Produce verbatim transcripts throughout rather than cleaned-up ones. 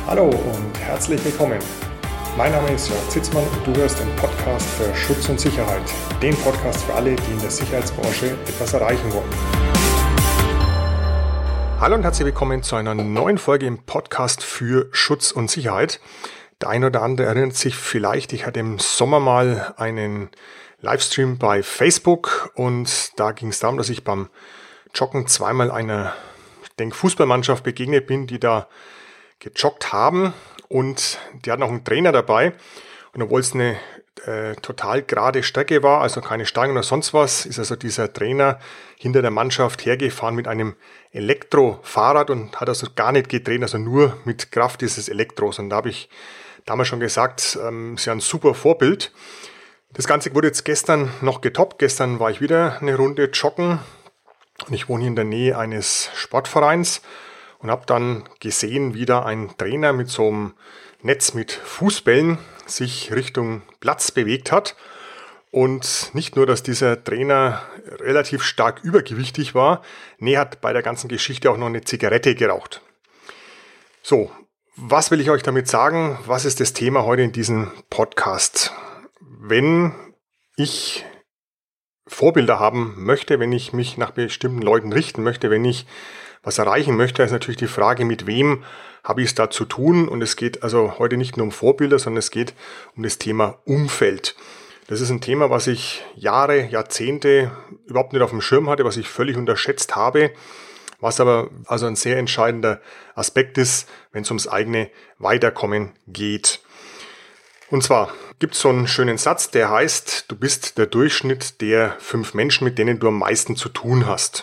Hallo und herzlich willkommen. Mein Name ist Jörg Zitzmann und du hörst den Podcast für Schutz und Sicherheit. Den Podcast für alle, die in der Sicherheitsbranche etwas erreichen wollen. Hallo und herzlich willkommen zu einer neuen Folge im Podcast für Schutz und Sicherheit. Der eine oder andere erinnert sich vielleicht, ich hatte im Sommer mal einen Livestream bei Facebook und da ging es darum, dass ich beim Joggen zweimal einer, ich denke, Fußballmannschaft begegnet bin, die da gejoggt haben und die hatten auch einen Trainer dabei. Und obwohl es eine äh, total gerade Strecke war, also keine Steigung oder sonst was, ist also dieser Trainer hinter der Mannschaft hergefahren mit einem Elektrofahrrad und hat also gar nicht gedreht, also nur mit Kraft dieses Elektros. Und da habe ich damals schon gesagt, ähm, ist ja ein super Vorbild. Das Ganze wurde jetzt gestern noch getoppt. Gestern war ich wieder eine Runde joggen und ich wohne hier in der Nähe eines Sportvereins. Und habe dann gesehen, wie da ein Trainer mit so einem Netz mit Fußbällen sich Richtung Platz bewegt hat. Und nicht nur, dass dieser Trainer relativ stark übergewichtig war, nee, hat bei der ganzen Geschichte auch noch eine Zigarette geraucht. So, was will ich euch damit sagen? Was ist das Thema heute in diesem Podcast? Wenn ich Vorbilder haben möchte, wenn ich mich nach bestimmten Leuten richten möchte, wenn ich was erreichen möchte, ist natürlich die Frage, mit wem habe ich es da zu tun? Und es geht also heute nicht nur um Vorbilder, sondern es geht um das Thema Umfeld. Das ist ein Thema, was ich Jahre, Jahrzehnte überhaupt nicht auf dem Schirm hatte, was ich völlig unterschätzt habe, was aber also ein sehr entscheidender Aspekt ist, wenn es ums eigene Weiterkommen geht. Und zwar gibt es so einen schönen Satz, der heißt, du bist der Durchschnitt der fünf Menschen, mit denen du am meisten zu tun hast.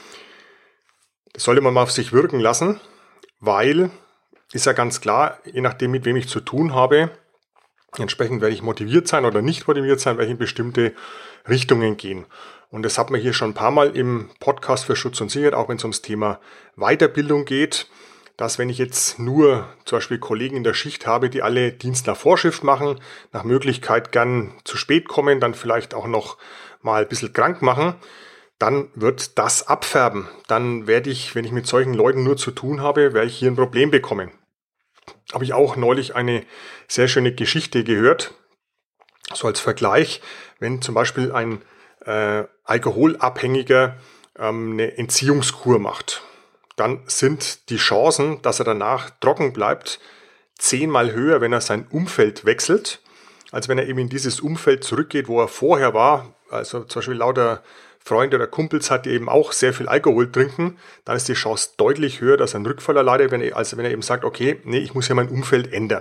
Das sollte man mal auf sich wirken lassen, weil, ist ja ganz klar, je nachdem, mit wem ich zu tun habe, entsprechend werde ich motiviert sein oder nicht motiviert sein, werde ich in bestimmte Richtungen gehen. Und das hat man hier schon ein paar Mal im Podcast für Schutz und Sicherheit, auch wenn es ums Thema Weiterbildung geht, dass wenn ich jetzt nur zum Beispiel Kollegen in der Schicht habe, die alle Dienst nach Vorschrift machen, nach Möglichkeit gern zu spät kommen, dann vielleicht auch noch mal ein bisschen krank machen, dann wird das abfärben. Dann werde ich, wenn ich mit solchen Leuten nur zu tun habe, werde ich hier ein Problem bekommen. Habe ich auch neulich eine sehr schöne Geschichte gehört, so als Vergleich, wenn zum Beispiel ein äh, Alkoholabhängiger ähm, eine Entziehungskur macht, dann sind die Chancen, dass er danach trocken bleibt, zehnmal höher, wenn er sein Umfeld wechselt, als wenn er eben in dieses Umfeld zurückgeht, wo er vorher war. Also zum Beispiel lauter Freunde oder Kumpels hat, die eben auch sehr viel Alkohol trinken, dann ist die Chance deutlich höher, dass er einen Rückfall erleidet, wenn er, als wenn er eben sagt, okay, nee, ich muss ja mein Umfeld ändern.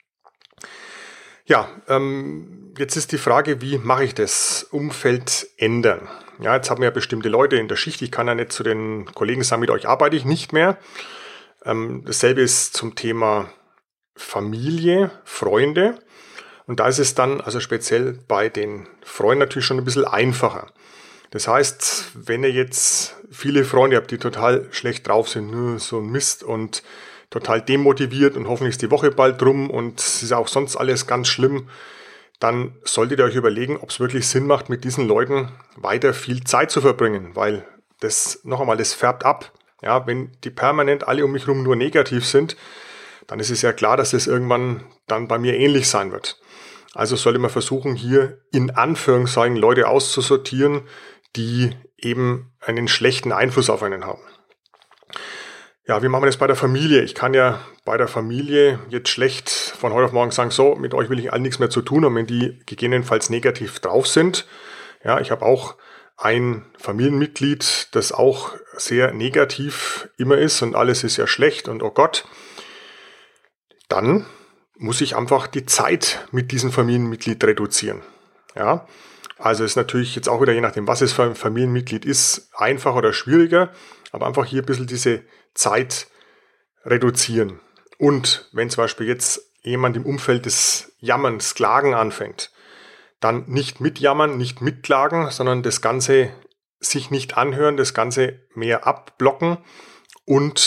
Ja, ähm, jetzt ist die Frage, wie mache ich das Umfeld ändern? Ja, jetzt haben wir ja bestimmte Leute in der Schicht, ich kann ja nicht zu den Kollegen sagen, mit euch arbeite ich nicht mehr. Ähm, dasselbe ist zum Thema Familie, Freunde. Und da ist es dann, also speziell bei den Freunden natürlich schon ein bisschen einfacher. Das heißt, wenn ihr jetzt viele Freunde habt, die total schlecht drauf sind, nur so ein Mist und total demotiviert und hoffentlich ist die Woche bald rum und es ist auch sonst alles ganz schlimm, dann solltet ihr euch überlegen, ob es wirklich Sinn macht, mit diesen Leuten weiter viel Zeit zu verbringen, weil das, noch einmal, das färbt ab. Ja, wenn die permanent alle um mich herum nur negativ sind, dann ist es ja klar, dass das irgendwann dann bei mir ähnlich sein wird. Also sollte man versuchen, hier in Anführungszeichen Leute auszusortieren, die eben einen schlechten Einfluss auf einen haben. Ja, wie machen wir das bei der Familie? Ich kann ja bei der Familie jetzt schlecht von heute auf morgen sagen, so, mit euch will ich all nichts mehr zu tun haben, wenn die gegebenenfalls negativ drauf sind. Ja, ich habe auch ein Familienmitglied, das auch sehr negativ immer ist und alles ist ja schlecht und oh Gott. Dann muss ich einfach die Zeit mit diesem Familienmitglied reduzieren. Ja, also ist natürlich jetzt auch wieder, je nachdem, was es für ein Familienmitglied ist, einfacher oder schwieriger, aber einfach hier ein bisschen diese Zeit reduzieren. Und wenn zum Beispiel jetzt jemand im Umfeld des Jammerns, Klagen anfängt, dann nicht mitjammern, nicht mitklagen, sondern das Ganze sich nicht anhören, das Ganze mehr abblocken und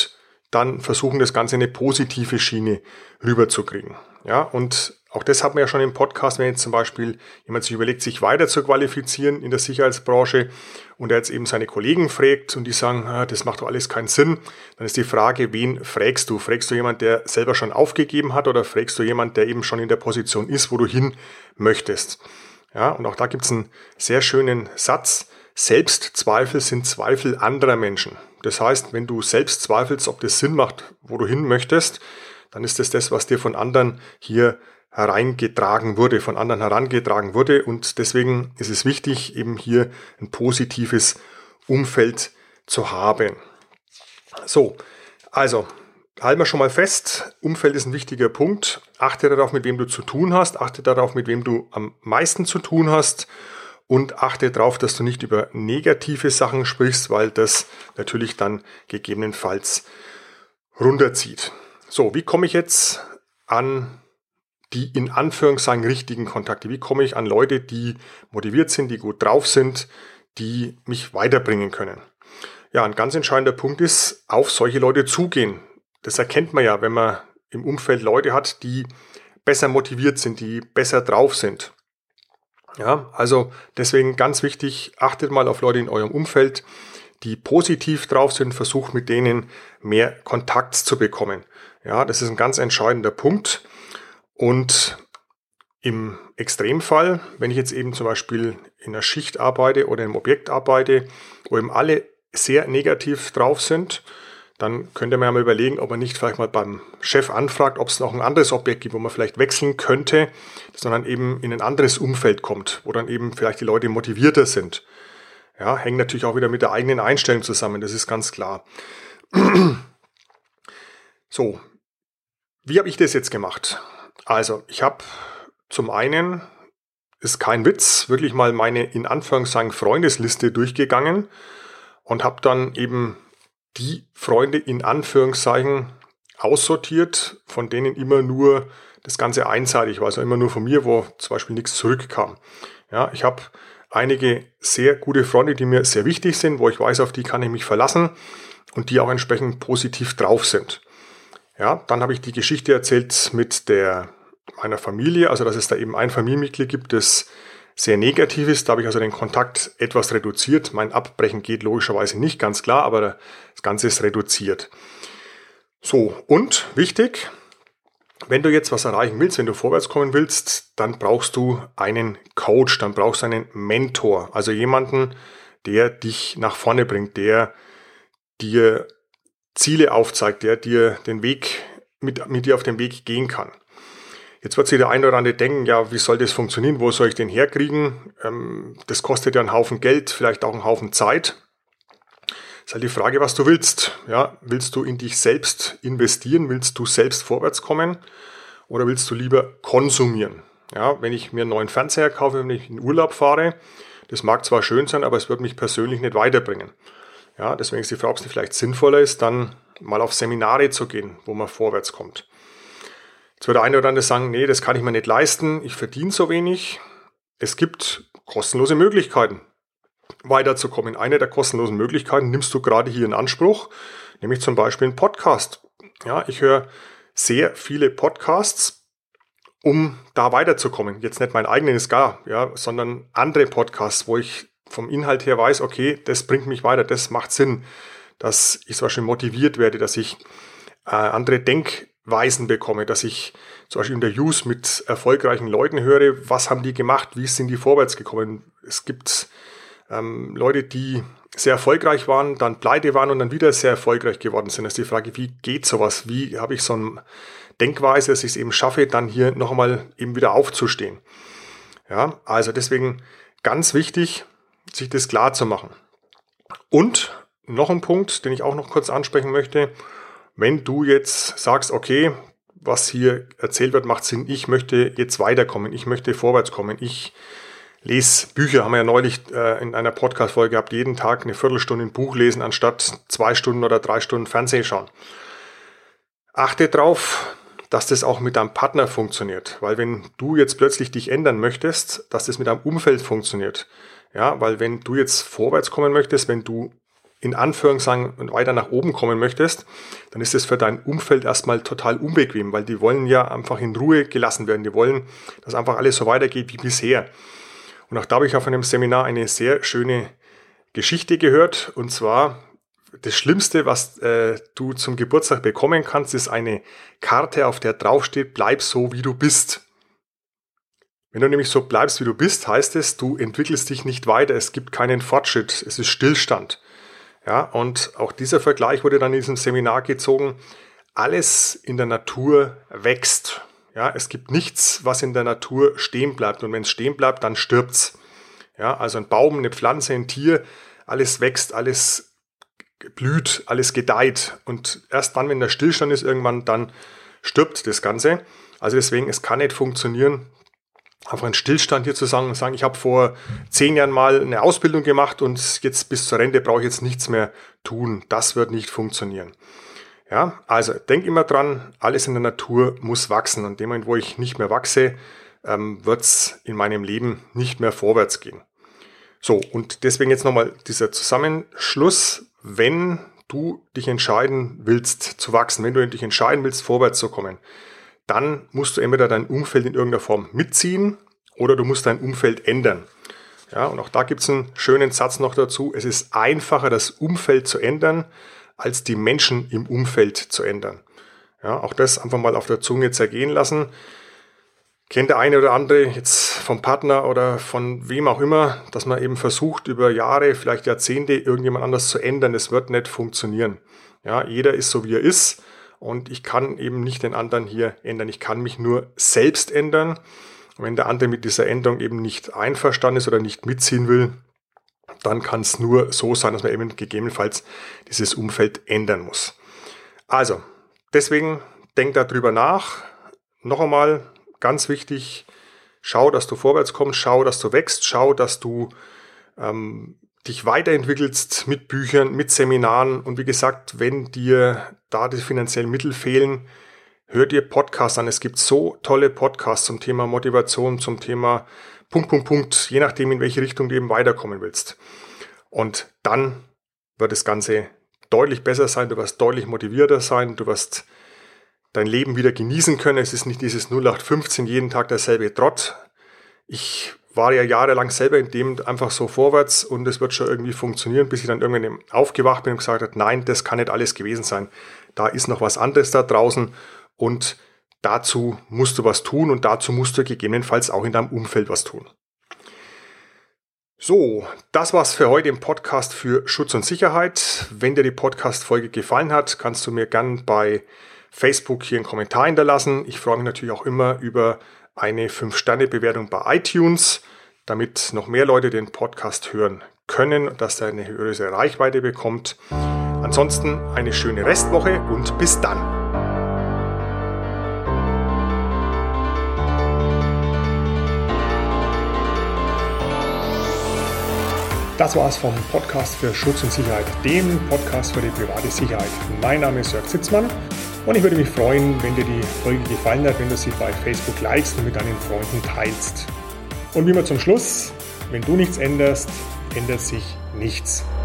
dann versuchen, das Ganze in eine positive Schiene rüberzukriegen. Ja, und auch das hat man ja schon im Podcast, wenn jetzt zum Beispiel jemand sich überlegt, sich weiter zu qualifizieren in der Sicherheitsbranche und er jetzt eben seine Kollegen fragt und die sagen, ah, das macht doch alles keinen Sinn, dann ist die Frage, wen fragst du? Fragst du jemand, der selber schon aufgegeben hat oder fragst du jemand, der eben schon in der Position ist, wo du hin möchtest? Ja, und auch da gibt es einen sehr schönen Satz: Selbstzweifel sind Zweifel anderer Menschen. Das heißt, wenn du selbst zweifelst, ob das Sinn macht, wo du hin möchtest, dann ist das das, was dir von anderen hier hereingetragen wurde, von anderen herangetragen wurde. Und deswegen ist es wichtig, eben hier ein positives Umfeld zu haben. So, also halten wir schon mal fest, Umfeld ist ein wichtiger Punkt. Achte darauf, mit wem du zu tun hast. Achte darauf, mit wem du am meisten zu tun hast. Und achte darauf, dass du nicht über negative Sachen sprichst, weil das natürlich dann gegebenenfalls runterzieht. So, wie komme ich jetzt an die in Anführungszeichen richtigen Kontakte? Wie komme ich an Leute, die motiviert sind, die gut drauf sind, die mich weiterbringen können? Ja, ein ganz entscheidender Punkt ist, auf solche Leute zugehen. Das erkennt man ja, wenn man im Umfeld Leute hat, die besser motiviert sind, die besser drauf sind. Ja, also deswegen ganz wichtig, achtet mal auf Leute in eurem Umfeld, die positiv drauf sind, versucht mit denen mehr Kontakt zu bekommen. Ja, das ist ein ganz entscheidender Punkt. Und im Extremfall, wenn ich jetzt eben zum Beispiel in einer Schicht arbeite oder im Objekt arbeite, wo eben alle sehr negativ drauf sind, dann könnt ihr mir ja mal überlegen, ob man nicht vielleicht mal beim Chef anfragt, ob es noch ein anderes Objekt gibt, wo man vielleicht wechseln könnte, sondern eben in ein anderes Umfeld kommt, wo dann eben vielleicht die Leute motivierter sind. Ja, hängt natürlich auch wieder mit der eigenen Einstellung zusammen, das ist ganz klar. So, wie habe ich das jetzt gemacht? Also, ich habe zum einen, ist kein Witz, wirklich mal meine in Anführungszeichen Freundesliste durchgegangen und habe dann eben die Freunde in Anführungszeichen aussortiert, von denen immer nur das Ganze einseitig war, also immer nur von mir, wo zum Beispiel nichts zurückkam. Ja, ich habe einige sehr gute Freunde, die mir sehr wichtig sind, wo ich weiß, auf die kann ich mich verlassen und die auch entsprechend positiv drauf sind. Ja, dann habe ich die Geschichte erzählt mit der meiner Familie, also dass es da eben ein Familienmitglied gibt, das sehr negativ ist. Da habe ich also den Kontakt etwas reduziert. Mein Abbrechen geht logischerweise nicht, ganz klar, aber das Ganze ist reduziert. So, und wichtig, wenn du jetzt was erreichen willst, wenn du vorwärts kommen willst, dann brauchst du einen Coach, dann brauchst du einen Mentor, also jemanden, der dich nach vorne bringt, der dir Ziele aufzeigt, der dir den Weg mit, mit dir auf den Weg gehen kann. Jetzt wird sich der eine oder andere denken, ja, wie soll das funktionieren, wo soll ich den herkriegen? Ähm, das kostet ja einen Haufen Geld, vielleicht auch einen Haufen Zeit. Ist halt die Frage, was du willst. Ja, willst du in dich selbst investieren? Willst du selbst vorwärts kommen? Oder willst du lieber konsumieren? Ja, wenn ich mir einen neuen Fernseher kaufe, wenn ich in Urlaub fahre, das mag zwar schön sein, aber es wird mich persönlich nicht weiterbringen. Ja, deswegen ist die Frage, ob es nicht vielleicht sinnvoller ist, dann mal auf Seminare zu gehen, wo man vorwärts kommt. Jetzt wird der eine oder andere sagen, nee, das kann ich mir nicht leisten, ich verdiene so wenig. Es gibt kostenlose Möglichkeiten, weiterzukommen. Eine der kostenlosen Möglichkeiten nimmst du gerade hier in Anspruch, nämlich zum Beispiel einen Podcast. Ja, ich höre sehr viele Podcasts, um da weiterzukommen. Jetzt nicht mein eigenes gar, ja, sondern andere Podcasts, wo ich vom Inhalt her weiß, okay, das bringt mich weiter, das macht Sinn, dass ich zum Beispiel motiviert werde, dass ich äh, andere Denkweisen bekomme, dass ich zum Beispiel Interviews mit erfolgreichen Leuten höre, was haben die gemacht, wie sind die vorwärts gekommen. Es gibt ähm, Leute, die sehr erfolgreich waren, dann pleite waren und dann wieder sehr erfolgreich geworden sind. Das ist die Frage, wie geht sowas? Wie habe ich so eine Denkweise, dass ich es eben schaffe, dann hier noch einmal eben wieder aufzustehen? Ja, also deswegen ganz wichtig, sich das klar zu machen. Und noch ein Punkt, den ich auch noch kurz ansprechen möchte. Wenn du jetzt sagst, okay, was hier erzählt wird, macht Sinn, ich möchte jetzt weiterkommen, ich möchte vorwärts kommen, ich lese Bücher, haben wir ja neulich äh, in einer Podcast-Folge gehabt, jeden Tag eine Viertelstunde ein Buch lesen, anstatt zwei Stunden oder drei Stunden Fernsehen schauen. Achte darauf, dass das auch mit deinem Partner funktioniert, weil wenn du jetzt plötzlich dich ändern möchtest, dass das mit deinem Umfeld funktioniert. Ja, weil wenn du jetzt vorwärts kommen möchtest, wenn du in Anführungszeichen weiter nach oben kommen möchtest, dann ist es für dein Umfeld erstmal total unbequem, weil die wollen ja einfach in Ruhe gelassen werden. Die wollen, dass einfach alles so weitergeht wie bisher. Und auch da habe ich auf einem Seminar eine sehr schöne Geschichte gehört. Und zwar, das Schlimmste, was äh, du zum Geburtstag bekommen kannst, ist eine Karte, auf der draufsteht, bleib so, wie du bist. Wenn du nämlich so bleibst, wie du bist, heißt es, du entwickelst dich nicht weiter. Es gibt keinen Fortschritt. Es ist Stillstand. Ja, und auch dieser Vergleich wurde dann in diesem Seminar gezogen. Alles in der Natur wächst. Ja, es gibt nichts, was in der Natur stehen bleibt. Und wenn es stehen bleibt, dann stirbt's. Ja, also ein Baum, eine Pflanze, ein Tier, alles wächst, alles blüht, alles gedeiht. Und erst dann, wenn der Stillstand ist, irgendwann, dann stirbt das Ganze. Also deswegen, es kann nicht funktionieren, auf einen Stillstand hier zu sagen und sagen, ich habe vor zehn Jahren mal eine Ausbildung gemacht und jetzt bis zur Rente brauche ich jetzt nichts mehr tun. Das wird nicht funktionieren. Ja, also denk immer dran, alles in der Natur muss wachsen. Und in dem Moment, wo ich nicht mehr wachse, ähm, wird es in meinem Leben nicht mehr vorwärts gehen. So, und deswegen jetzt nochmal dieser Zusammenschluss, wenn du dich entscheiden willst zu wachsen, wenn du dich entscheiden willst, vorwärts zu kommen, dann musst du entweder dein Umfeld in irgendeiner Form mitziehen oder du musst dein Umfeld ändern. Ja, und auch da gibt es einen schönen Satz noch dazu. Es ist einfacher, das Umfeld zu ändern, als die Menschen im Umfeld zu ändern. Ja, auch das einfach mal auf der Zunge zergehen lassen. Kennt der eine oder andere jetzt vom Partner oder von wem auch immer, dass man eben versucht, über Jahre, vielleicht Jahrzehnte, irgendjemand anders zu ändern. Das wird nicht funktionieren. Ja, jeder ist so, wie er ist. Und ich kann eben nicht den anderen hier ändern. Ich kann mich nur selbst ändern. Und wenn der andere mit dieser Änderung eben nicht einverstanden ist oder nicht mitziehen will, dann kann es nur so sein, dass man eben gegebenenfalls dieses Umfeld ändern muss. Also, deswegen denk darüber nach. Noch einmal, ganz wichtig, schau, dass du vorwärts kommst, schau, dass du wächst, schau, dass du ähm, dich weiterentwickelst mit Büchern, mit Seminaren. Und wie gesagt, wenn dir da die finanziellen Mittel fehlen, hör dir Podcasts an. Es gibt so tolle Podcasts zum Thema Motivation, zum Thema Punkt, Punkt, Punkt, je nachdem, in welche Richtung du eben weiterkommen willst. Und dann wird das Ganze deutlich besser sein, du wirst deutlich motivierter sein, du wirst dein Leben wieder genießen können. Es ist nicht dieses null acht fünfzehn, jeden Tag derselbe Trott. Ich war ja jahrelang selber in dem einfach so vorwärts und es wird schon irgendwie funktionieren, bis ich dann irgendwann aufgewacht bin und gesagt habe, nein, das kann nicht alles gewesen sein. Da ist noch was anderes da draußen und dazu musst du was tun und dazu musst du gegebenenfalls auch in deinem Umfeld was tun. So, das war's für heute im Podcast für Schutz und Sicherheit. Wenn dir die Podcast-Folge gefallen hat, kannst du mir gern bei Facebook hier einen Kommentar hinterlassen. Ich freue mich natürlich auch immer über eine fünf Sterne Bewertung bei iTunes, damit noch mehr Leute den Podcast hören können, dass er eine höhere Reichweite bekommt. Ansonsten eine schöne Restwoche und bis dann. Das war's vom Podcast für Schutz und Sicherheit, dem Podcast für die private Sicherheit. Mein Name ist Jörg Zitzmann und ich würde mich freuen, wenn dir die Folge gefallen hat, wenn du sie bei Facebook likest und mit deinen Freunden teilst. Und wie immer zum Schluss, wenn du nichts änderst, ändert sich nichts.